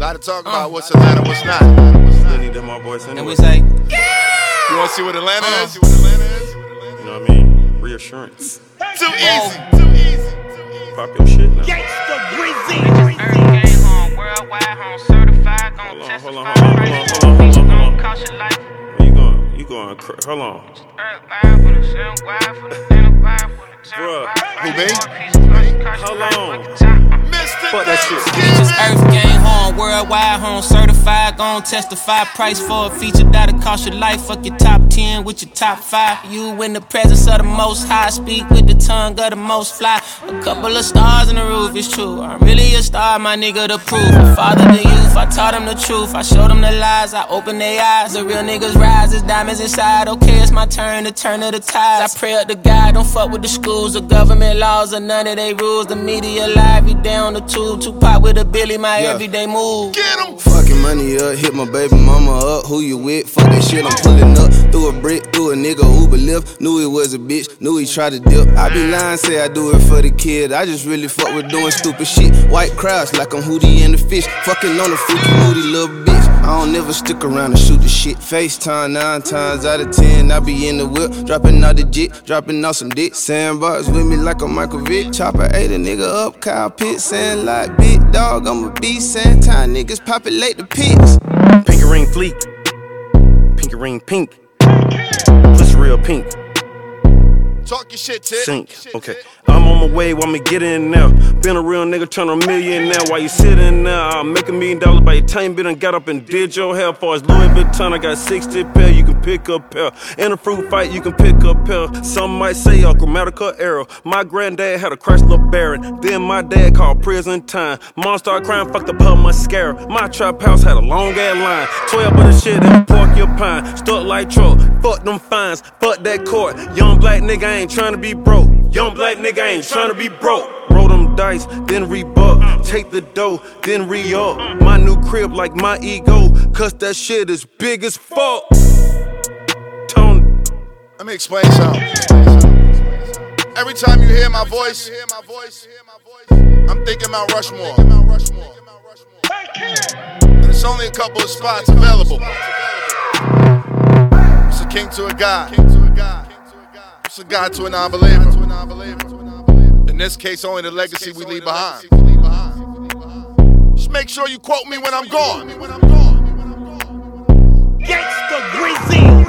Gotta talk about what's Atlanta, what's not. Still need them my boys anyway. And we say, You wanna see what Atlanta is? You know what I mean? Reassurance. Too easy. Too easy. Pop your shit now. Gangsta Grizzy. Game home, worldwide home, certified, gon' Hold testify. on. Cost your life. Where you going? You going? Hold on. Who, me? Hold on. Fuck that shit. Bitches Earth Gang home, worldwide home, certified, gon' testify. Price for a feature that'll cost your life. Fuck your top 10 with your top 5. You in the presence of the most high, speak with the tongue of the most fly. A couple of stars in the roof, it's true. I'm really a star, my nigga, the proof. I fathered the youth, I taught them the truth. I showed them the lies, I opened their eyes. The real niggas rise, there's diamonds inside. Okay, it's my turn to turn of the tides. I pray up to God, don't fuck with the schools, the government laws, or none of they rules. The media live, you down the tube. Tupac with a Billy, my everyday move. Get him. Fucking money up, hit my baby mama up. Who you with? Fuck that shit, I'm pulling up. Through a brick, through a nigga Uber lift. Knew he was a bitch, knew he tried to dip. I be lying, say I do it for the kid. I just really fuck with doing stupid shit. White crowds like I'm Hootie and the Fish. Fucking on a freaky moody little bitch. I don't never stick around to shoot the shit. FaceTime 9 times out of 10. I be in the whip, dropping out the jit, dropping out some dick. Sandbox with me like a Michael Vick. Chopper ate a nigga up, Kyle Pitt. Saying like big dog, I'm a beast. Saying time niggas populate the pigs. Pinky ring fleek. Pinky ring pink. Pussy real pink. Talk your shit, Tit. Sink. Okay. I'm on my way while me get in now. Been a real nigga, turn a million now. While you sitting there, I'll make $1 million by your time. Been and got up and did your hair. Far as Louis Vuitton, I got 60 pair. You can pick up pair. In a fruit fight, you can pick up pair. Some might say a grammatical error. My granddad had a Chrysler Baron. Then my dad called prison time. Mom started crying, fucked up her mascara. My trap house had a long ass line. 12 of the shit in Park Your Pine. Stuck like Troll. Fuck them fines. Fuck that court. Young black nigga ain't trying to be broke. Young black nigga ain't trying to be broke. Roll them dice, then rebuck. Take the dough, then re-up. My new crib like my ego. Cause that shit is big as fuck. Tony. Let me explain something. Every time you hear my voice, I'm thinking Mount Rushmore. And there's only a couple of spots available. It's a king to a god. It's a god to a non-believer. In this case, only the legacy we leave behind. Just make sure you quote me when I'm gone. Gangsta Grizzy.